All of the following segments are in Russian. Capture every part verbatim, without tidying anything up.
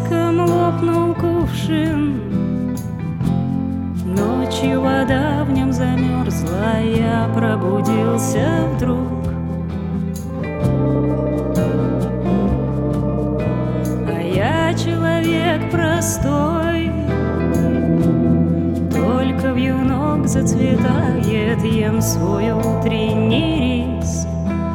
треском лопнул кувшин. Ночью вода в нем замерзла, я пробудился вдруг. А я человек простой, только вьюнок зацветает, ем свой утренний рис.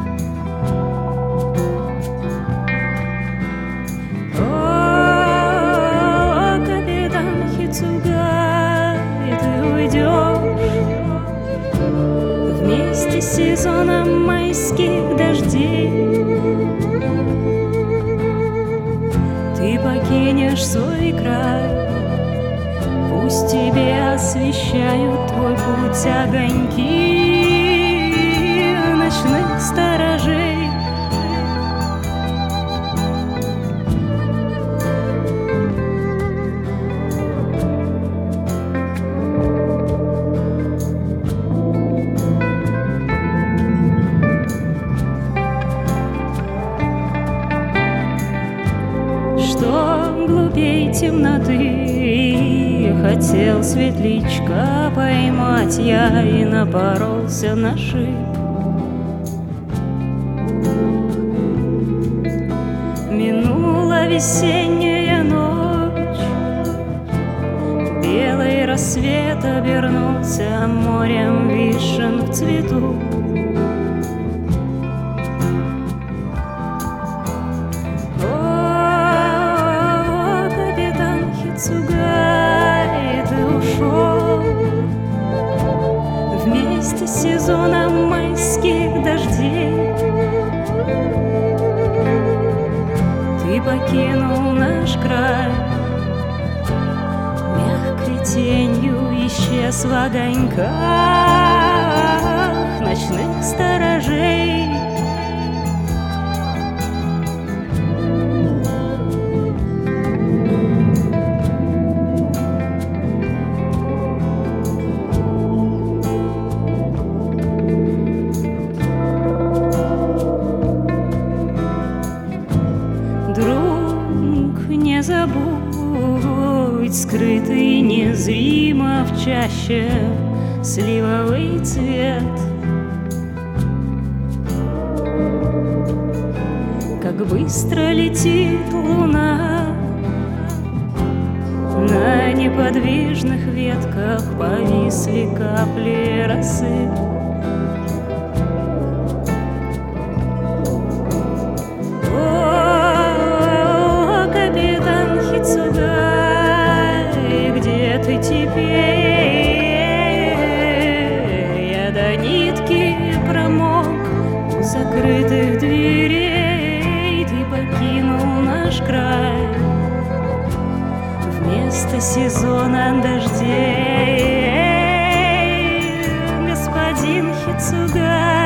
О, капитан Хицугай, ты уйдешь вместе с сезоном майских дождей. Ты покинешь свой край, пусть тебе освещают твой путь огоньки ночных сторожей. Что глупей темноты, хотел светлячка поймать я и напоролся на шип. Минула весенняя ночь, белый рассвет обернулся морем вишен в цвету. Хицугай, ты ушел вместе с сезоном майских дождей. Ты покинул наш край, мягкой тенью исчез в огоньках ночных сторожей. Друг, не забудь скрытый незримо в чаще сливовый цвет. Как быстро летит луна, на неподвижных ветках повисли капли росы. Ты теперь? Я до нитки промок у закрытых дверей. Ты покинул наш край вместо сезона дождей, господин Хицугай.